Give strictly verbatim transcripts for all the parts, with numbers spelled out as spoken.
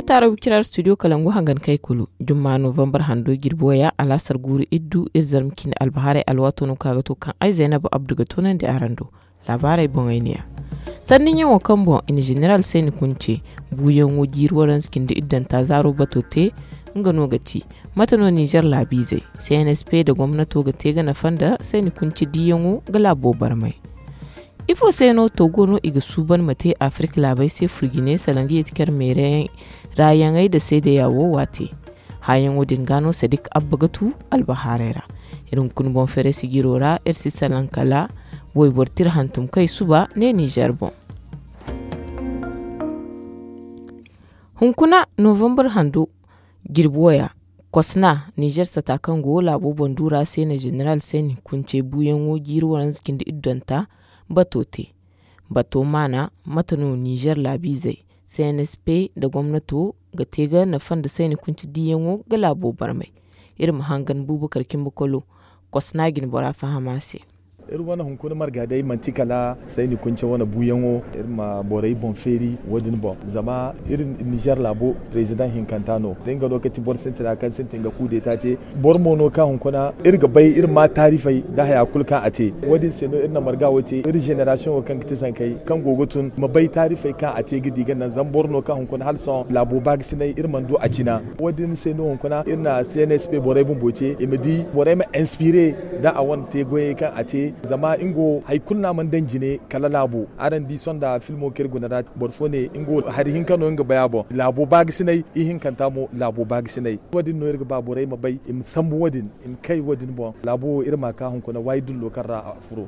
tara kirar studio kalangu hangan kai kulu jumma november hando girboya alasar guru iddu izarmkin albahare alwato no kaga to kan ai zainabu abdu ga tonan da arando labarai bongainiya sannin yawo kambo in general sai ni kunce buyan wujir waran skin da iddan ta zaro batote ngano gati matano Niger labize C N S P da gwamnato ga tega na fanda sai ni kunce diyanwo ga labo barmai ifo seno togo no iga suban mate Afrika labai sai furgine salangi etikar mere rayan ai da sai da yawo wate hayan wudin gano Sadiq Abbagatu albaharera irin kun bon fere sigirora ersi salankala boy bortir hantum kai suba ne Niger bon hunkuna November hando girboya kosna Niger satakan go labo bondura sai na general sai kunce buyan wo girwaran zikin da iddanta batote bato mana matano Niger labizai C N S P da gwamnato ga tega na fanda sai ni kunci diyanwo ga labo barmai irin hangan Bubakar Kimbukolo kosnagin bora fahamase irin wani hunkuna margadai mantikala sai ni kunce wani buyanwo irin ma borai bonferi wadin bon zama irin Niger labo president hinkantano dinga lokacin bor sinta da kan sinta ga kude ta ce bor mono ka hunkuna irga bai irin ma tarifai da haya kulka a ce wadin sai no irin marga wace irin generation kan kitisan kai kan gogotun ma bai tarifai ka a ce gidi gannan zan borno ka hunkuna halson labo bag sinai irin mando a cina wadin sai no hunkuna irin na C N S P borai bomboce imedi borai ma inspire da a wani tegoye kan a ce zama ingo haikunna man danjine kala labo aran di sonda filmo kirgo na borfone ingo hari hinkano inga bayabo labo bag sinai i hinkanta mo labo bag sinai wadin no irga babo rai mabai im sambu wadin im kai wadin bo labo irma ka hunko na waidun lokarra afuro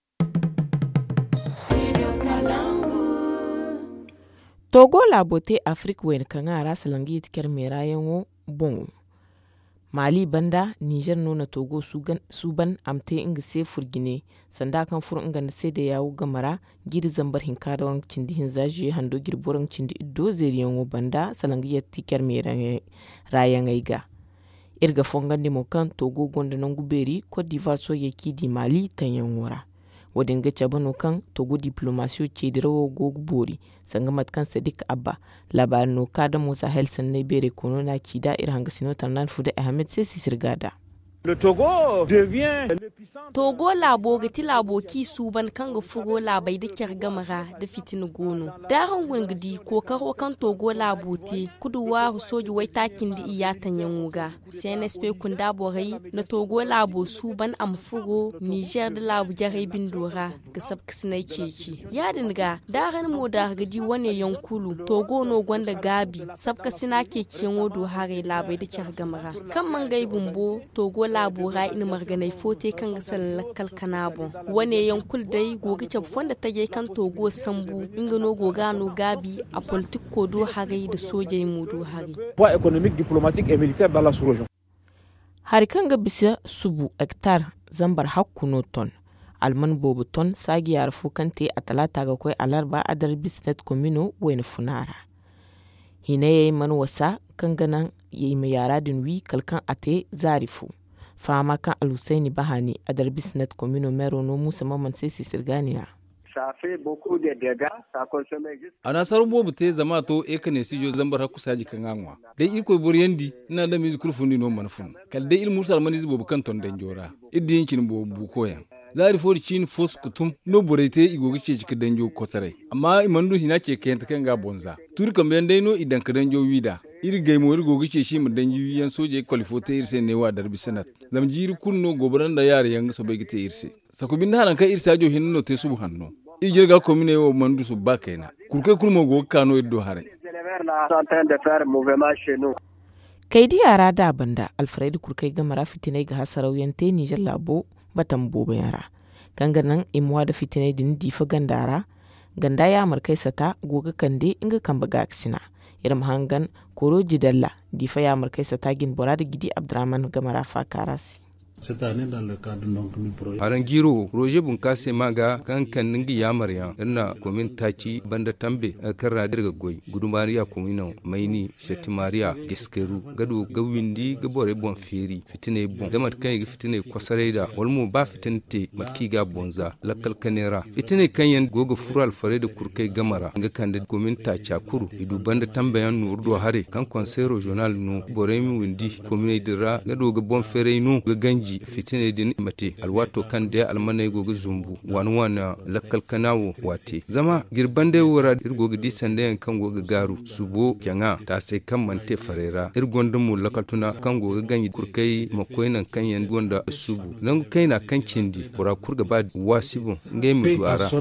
Togo labo te Afrique wen kangara salangi tikar merayen bon Mali banda Niger nuna Togo sugan suban amte inga se furgine sanda kan fur inga na sai da yawo gamara gidi zambar hinkada wan cindi hin zaji hando girboran cindi iddo zeriyan wo banda salangiyar tikar me rayan aiga irga fongan de mokan Togo gonda nan guberi Cote d'Ivoire so yaki di Mali tanyan wora wadin ga cabano kan Togo diplomasiyo ce dirawo gogu bori sanga matkan Sadiq Abba labarin no kada Musa Helson ne bere kono na kida irhanga sino tanan fuda Ahmed sai sirgada Le Togo devient l'épicentre. Togo labo gati labo ki suban kanga fugo labai da kyar gamara da fitin gono. Da hangun gidi ko karo kan Togo labo te kudu wa soji wai takin di iya tanyan wuga. C N S P kun da borai na Togo labo suban am fugo Niger da labo jarai bindora ga sabkisnai ceci. Ya dinga da ran mo da gidi wane yankulu Togo no gwanda gabi sabkasina ke ciyan wodo hare labai da kyar gamara. Kan man gai bumbo Togo labura ina marganai fote kan gasal kalkanabo wane yankul dai gogi cabfon da tage kan Togo sambu ingano gogano gabi a politik ko do hare da sojai mu do hare Poids économique, diplomatique et militaire dans la sous-région. har kan ga bisa subu hectare zambar hakkuno ton alman bobu ton sagi yar fukante a talata ga koi alarba adar bisnet komino wani funara hina yayi man wasa kan ganan yayi mai yara din wi kalkan ate zarifu fama kan alusaini bahani a darbisnet komino mero no musa maman sai sirganiya a nasarar bobu te zama to e kane sijo zambar hakku saji kan anwa dai iko boryendi ina da mizi kurfundi no manfun kal dai il mursal maniz bobu kan ton den jora iddi yankin bobu koyan zari for chin fos kutum no borete igogi ce cikin danjo kosarai amma imandu hina ke kayan ta kan ga bonza turi kan bayan dai no idan ka danjo wida iri gaimo iri gogi ce shi mu danji yan soje kwalifote irse ne wa darbi sanat zam jiri kunno gobaran da yare yan so bai gite irse sakubin halan kai irse ajo hinno te subu hanno iri jirga komine wo mandu su ba kaina kurkai kurmo go kano iddo hare kai di yara da banda alfred kurkai gamara fitinai ga hasarauyan te Niger labo batan bobe yara ganganan imwa da fitinai din difa gandara ganda ya markai sata goga kande inga kan baga aksina irin hangan koro jidalla difa ya markai sata gin bora da gidi Abdurrahman gamara fa karasi Arangiro Roger Bunkase maga kan kan ningi yamarya ina komin taci banda tambe kan radir goy gudumariya komino maini shetimariya giskeru gadu gawindi gabore bon feri fitine bon da matkan fitine kwasareda walmu ba fitinte matki ga bonza lakal kanera fitine kanyen gogo fural farede kurkai gamara nga kande komin taci akuru idu banda tambe yan nurdo hare kan conseil regional no boremi windi komine dira gadu ga bon fere no ga ganji fitine din mate alwato kan da almanai gogo zumbu wani wana lakkal kanawo wate zama girbande wura irgogo di sande kan gogo garu subo kyanga ta sai kan mante farera irgondun mu lakatuna kan gogo ganyi kurkai makoinan kan yan gonda subu nan kaina kan cindi kura kurga ba wasibu ngai mu duara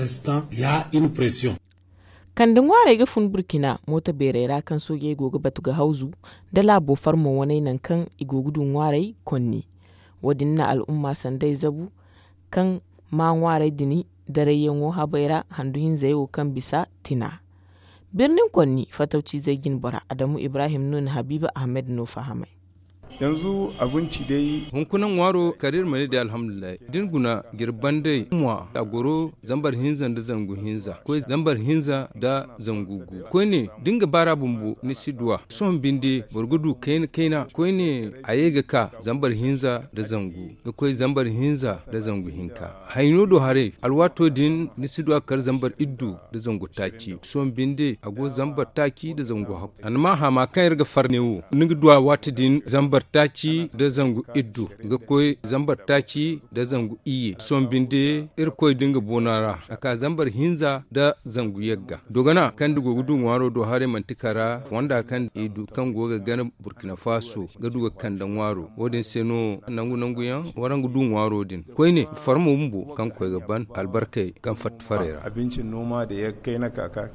kandin ware ga fun burkina mota berera kan soge gogo batuga hauzu da labo farmo wani nan kan igogudun ware konni wadin na al'umma sandai zabu kan ma ware dini dare yanwo habaira handuhin zayo kan bisa tina birnin konni fatauci zai gin bara adamu ibrahim nun habiba ahmed no fahamai yanzu abinci dai hunkunan waro karir mani da alhamdulillah dinguna girban dai mwa a goro zambar hinza da zangu hinza ko zambar hinza da zangugu ko ne dinga bara bumbu ni sidwa son binde burgudu kaina kaina ko ne ayega ka zambar hinza da zangu da ko zambar hinza da zangu hinka haino do hare alwato din ni sidwa kar zambar iddu da zangu taki son binde ago zambar taki da zangu hak anma ha ma kan yarga farnewo ninga duwa wata din zambar taci da zangu iddu ga koy zambar taci da zangu iye son binde ir koy dinga bonara aka zambar hinza da zangu yagga dogana kan dugo gudun waro do hare mantikara wanda kan idu kan goga gana burkina faso ga dugo kan dan waro wodin seno nangu nangu yan waran gudun waro din koy ne farmo mumbu kan koy gaban albarkai kan fat farera abincin noma da ya kai na kaka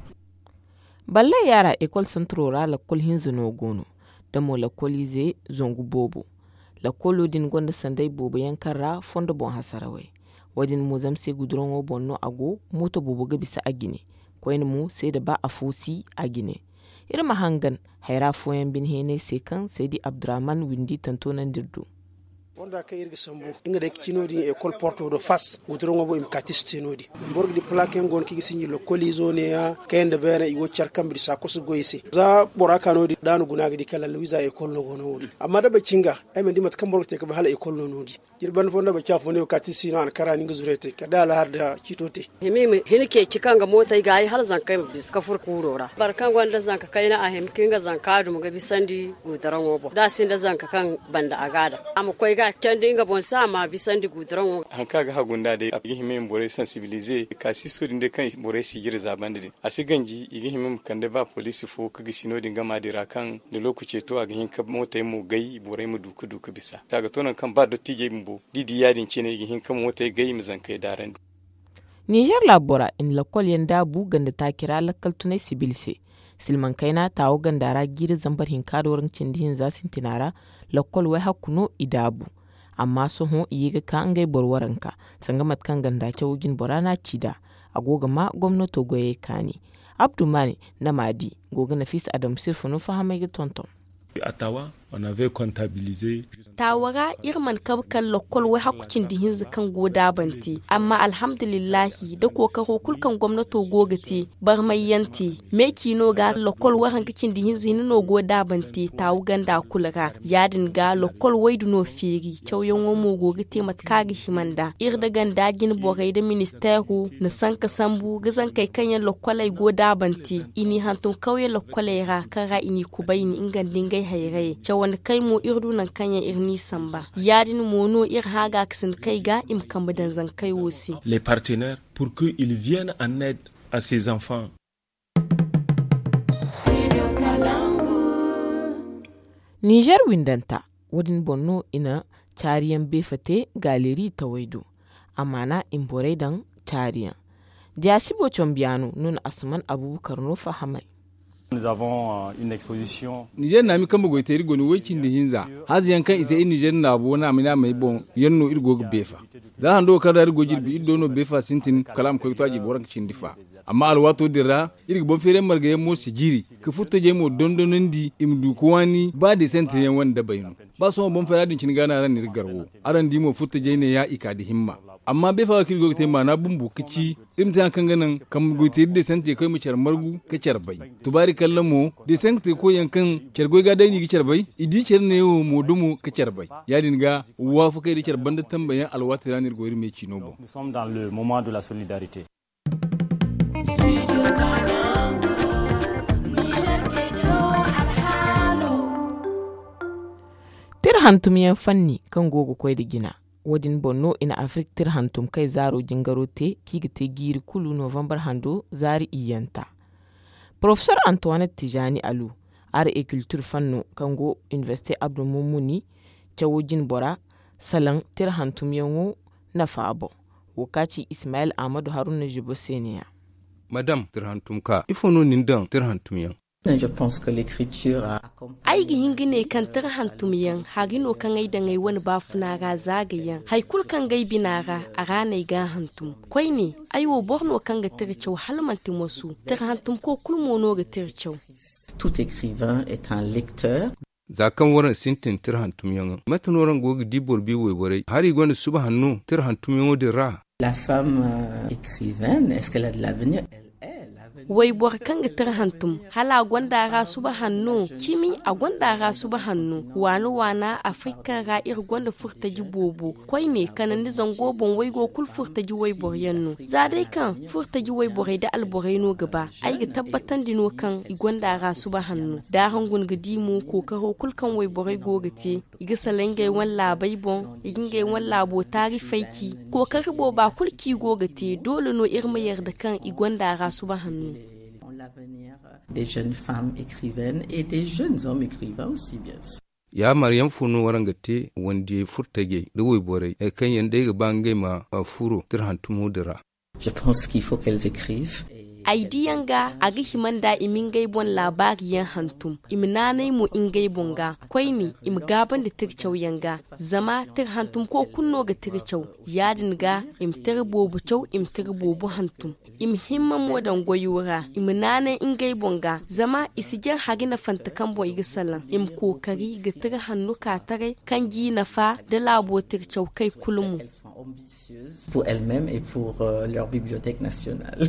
balle yara école centrale la kol hinza no gono da mo la kolize zongu bobo la kolo din gonda sandai bobo yankara fondo bon hasarawai wadin mu zamse gudron wo bonno ago moto bobo ga bisa agine koyin mu sai da ba a fosi agine irma hangan haira foyan bin hene sai kan sai di abdurrahman windi tantonan dirdo wanda ka irga sambu inga da kinodi école porto do fas gudron bo im katiste nodi borg di plaque ngon ki sinji lo kolizo ne ya kayende bere iwo charkam bi sakosu goyisi za boraka nodi danu gunaga di kala luisa école no gono wodi amma da bacinga ay men dimat kam borg te ka hala école no nodi jirban fonda ba chafo ne katisi no an karani nguzurete ka dala har da chitote himimi hinike cikanga mota ga ai har zankai bis ka fur kurora barkan gwanda zanka kaina a hem kinga zanka du muga bisandi gudron obo da sin da zanka kan banda agada am koy ga can dinga bon sama bisan di gudron an kaga hagunda da igi himen bore sensibiliser kasi so dinde kan bore sigir zabande din asiganji igi himen kan da ba police fo kaga sino dinga madira kan da lokaci to aga hin ka mota mu gai bore mu duku duku bisa kaga to nan kan ba dotti mbo didi yadin cine igi hin kan mota gai mu zan kai daran Niger labora in lakol yanda bu ganda ta kira lakal tunai sibilse silman kaina tawo gandara giri zambar hin kadorin cindihin zasin tinara lakol wai hakuno idabu amma su ho iyiga ka an gai borwaranka sangamat kan ganda ce wugin borana cida agoga ma gwamnato goye kani abdumani na madi goga nafisa adam sirfu no fahamai ga tonton Ottawa, on avait comptabilisé. Tawara irman kabkan lokol wai hakucin dihin kan goda banti amma alhamdulillahi da kokaro kulkan gwamnato gogati bar mai yanti me kino ga lokol wai hankicin dihin zini no goda banti tawu ganda kulaka yadin ga lokol wai duno firi chauyon womo gogati matkagi himanda irda ganda gin bogai da ministeru na sanka sambu gazan kai kanyan lokolai goda banti ini hantun kauye lokolai ra kara ini kubaini ingan dingai hayrai chawan kai mu irdu nan kanya irni samba yadin mono ir haga ksin kai ga im kambadan zan kai wosi les partenaires pour que ils viennent en aide à ces enfants. Niger windanta wadin bonno ina chariyan befate galeri tawaido amana imbore dan chariyan diasibo chombiano nun asman abubakar no fahamai. Nous avons une exposition. Niger na mi kamba goiteri goni wekin da hinza. Hazi yankan ise in Niger na bo na mina mai bon yanno irgo befa. Da hando kada irgo jirbi iddo no befa sintin kalam ko to aji boran cindifa. amma alwato dira iri bon fere marga mo sigiri ka futta je mo dondonondi imdu kuwani ba de sente yan wanda bayno ba so bon fere din kin gana ran ni garwo aran di mo futta je ne ya ika da himma amma be fa kirgo te ma na bumbu kici imta kan ganan kam gote de sente kai mu char margu ka char bai tubari kallamo de sente ko yankan chargo ga dai ni ki char bai idi char ne mo dumu ka char bai ya dinga wa fa kai da char banda tambayan alwata ranir goiri me chino bo. Nous sommes dans le moment de la solidarité. Tir hantum yan fanni kan gogo koy da gina wadin bonno ina afrik tir hantum kai zaro jingaro te kigite giri kulu november hando zari iyanta. Professor Antoinette Tijani Alu ar e culture fanno kango Université Abdou Moumouni chawojin bora salan tir hantum yanwo na fabo wakaci Ismail Ahmadu Haruna Jibo Seniya. Madame tirhantum ka ifono nindan tirhantum yan. Je pense que l'écriture a aigi hingine kan tirhantum yan hagino kan ai da ngai wani bafuna ga zagayen haikul kan gai binaga a ranai ga hantum koi ne aiwo borno kan ga tirchau halmantin wasu tirhantum ko kulmono ga tirchau. Tout écrivain est un lecteur. Zakan waran sintin tirhantum yan matanoran gogi dibor bi webore hari gwanda suba hannu tirhantum yan odira. La femme euh, écrivaine, est-ce qu'elle a de l'avenir? Wai bor kanga tir hantum hala gwanda ra suba hannu kimi a gwanda ra suba hannu wani wana afrika ra ir gwanda furta ji bobo koi ne kanan ni zango bon wai go kul furta ji wai bor yannu za dai kan furta ji wai bor da alborai no gaba ai ga tabbatan dino kan i gwanda ra suba hannu da hangun gidi mu ko ka ho kul kan wai borai go gate iga salangai wan labai bon igingai wan labo tari faiki ko ka ribo ba kulki go gate dole no irma yarda kan i gwanda ra suba hannu. L'avenir des jeunes femmes écrivaines et des jeunes hommes écrivains aussi, bien sûr. Ya Maryam Funu warangate wande furtage da wai borai e kan yanda ga bangai ma furo tirhantumu dira. Je pense qu'il faut qu'elles écrivent. Aidiyanga agi himanda imingai bon labari yan hantum imnanai mu ingai bonga koini im gaban da tirchau yanga zama tir hantum ko kunno ga tirchau yadin ga im tirbobu chau im tirbobu hantum im himma modan goyura imnanai ingai bonga zama isigen hagina fantakan bo igi salan im kokari ga tir hannu ka tare kan gi na fa da labo tirchau kai kulmu pour elles-mêmes et pour euh, leur bibliothèque nationale.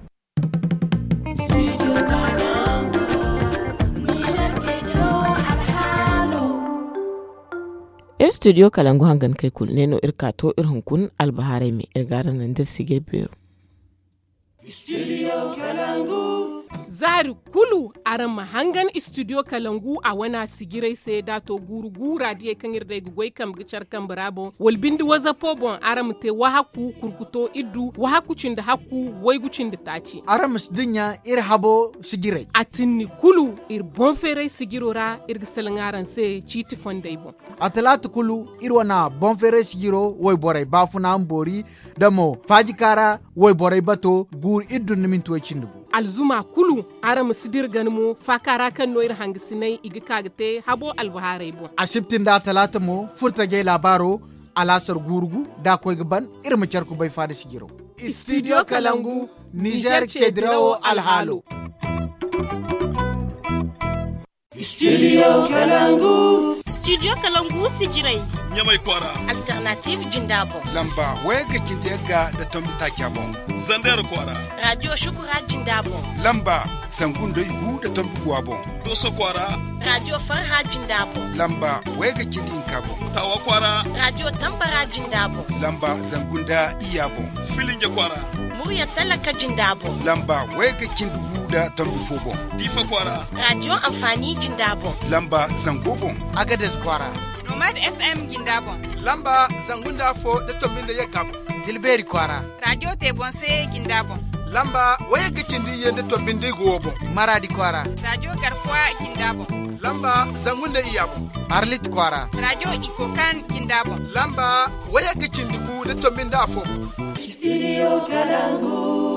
Ir studio Kalangu hangan kai kul neno ir kato ir hunkun albaharai me ir garan nan dir sige biro. Studio Kalangu. Zari kulu aran mahangan studio Kalangu a wana sigirai sai dato gurgura die kan irde gugoi kam gichar kan brabo wal bindi waza pobon aram te wahaku kurkuto iddu wahaku cinda haku wai gucin da taci aram sdinya ir habo sigirai atinni kulu ir bon fere sigirora ir gisalangaran se chiti fondai bon atalat kulu ir wana bon fere sigiro wai borai bafuna ambori damo fajikara wai borai bato gur iddu nimin tuwe cindugu alzuma kulu aram sidir ganmu fakara kan noir hangisinai igi kagte habo albaharai bon asibtin da talata mo furtage labaro alasar gurgu da koy gaban irma charku bai fada sigiro studio Kalangu Niger Chedrao Alhalo. Studio Kalangu. Studio Kalangu sijirai. Nyamai kwara. Alternative Jindabo. Lamba wega kindega da tombi takyabo. Zandar kwara. Radio Shukura Jindabo. Lamba zangundo igu da tombi gwabo. Doso kwara. Radio Farha Jindabo. Lamba wega kindin kabo. Tawa kwara. Radio Tambara Jindabo. Lamba zangunda iyabo. Filinje kwara. Murya Talaka Jindabo. Lamba wega kindugu da tombi fobo. Difa kwara. Radio Amfani Jindabo. Lamba zangobo. Agades kwara. Nomad F M Jindabo. Lamba zangunda fo da tombi da yakabo. Dilberi kwara. Radio Tebonse Jindabo. Lamba waya gicindi yende tombi ndi gobo. Maradi kwara. Radio Garkwa Jindabo. Lamba zangunda iyabo. Arlit kwara. Radio Ikokan Jindabo. Lamba waya gicindi ku da tombi da fo. Studio Kalangu.